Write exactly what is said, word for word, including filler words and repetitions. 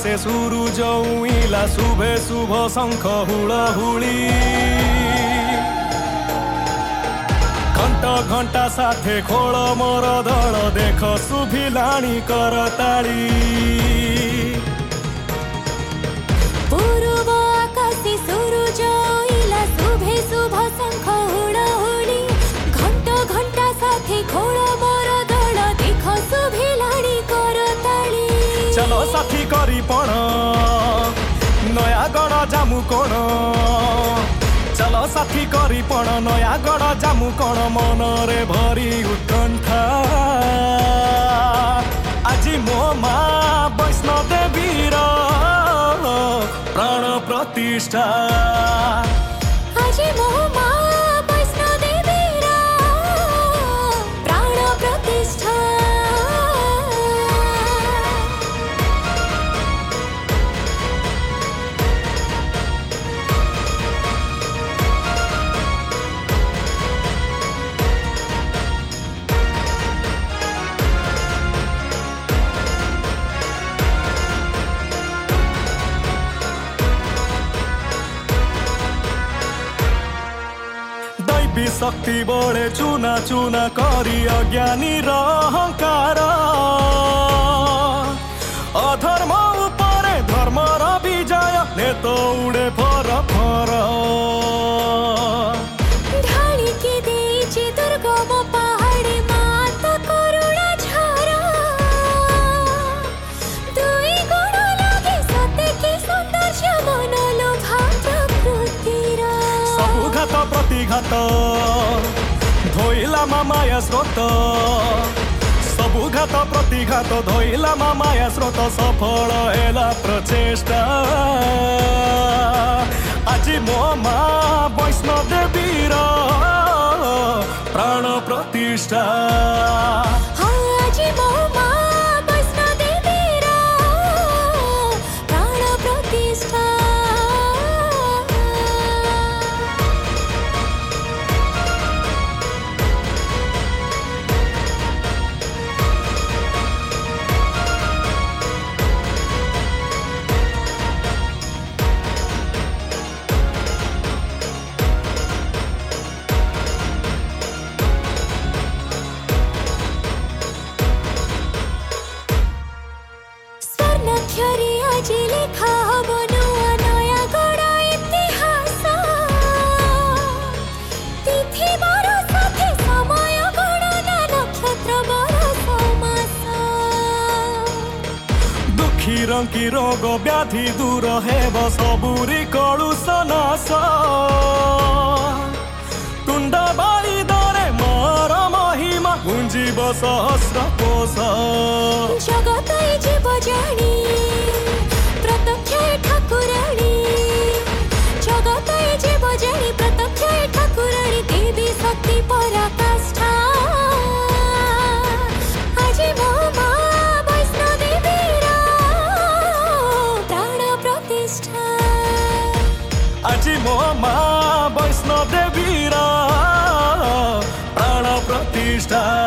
आकाशे सूरज उइला शुभे शुभ शंख हुलहुली घंटा घंटा साथे खोल मोर दल देख शुभिलाणी करताली पूर्व आकाशे सूरज उइला शुभे शुभ शंख हुलहुली घंटा घंटा साथे खोल मोर दल देख शुभिलाणी करताली चलो साथी करी पण नयागढ़ जामु कोण चलो साथी करी पण नयागढ़ जामु कोण मनरे भरी उत्कंठा आजी मो माँ वैष्णो देवीर प्राण प्रतिष्ठा आजी मो माँ वैष्णो देवीर प्राण प्रतिष्ठा दैवी शक्ति बड़े चुना चुना करी अज्ञानी अहंकार अधर्म उपरे धर्मर विजय नेतो उड़े फर फर ढालिकी देइछि दुर्गम पहाड़ी माता करुणा झरा दुई गुण लागे सते कि सौंदर्य मन लोभा प्रकृतिर सबु घात प्रतिघात धोइला माया स्रोत सबु घात प्रतिघात धोइला माया स्रोत सफल हेला प्रचेष्टा आजी मो माँ वैष्णो देवीर प्राण प्रतिष्ठा आजी मो माँ वैष्णो देवीर प्राण प्रतिष्ठा स्वर्णाक्षरी आजी लेखा हब नुआ नयागढ़ इतिहास तिथि बरस साथे समय गणना नक्षत्र बरस मास दुखी रंकी रोग व्याधि दूर हेब सबुरी कलुष नाश तुंड बाई दरे मोर महिमा गुंजीब सहस्र कोश जगत जीव जानी प्रत्यक्ष ठाकुराणी जगत जीव जानी प्रत्यक्ष ठाकुराणी देवी शक्ति पराकाष्ठा आजी मो माँ वैष्णो देवीर प्राण प्रतिष्ठा आजी मो माँ वैष्णो देवीर प्राण प्रतिष्ठा।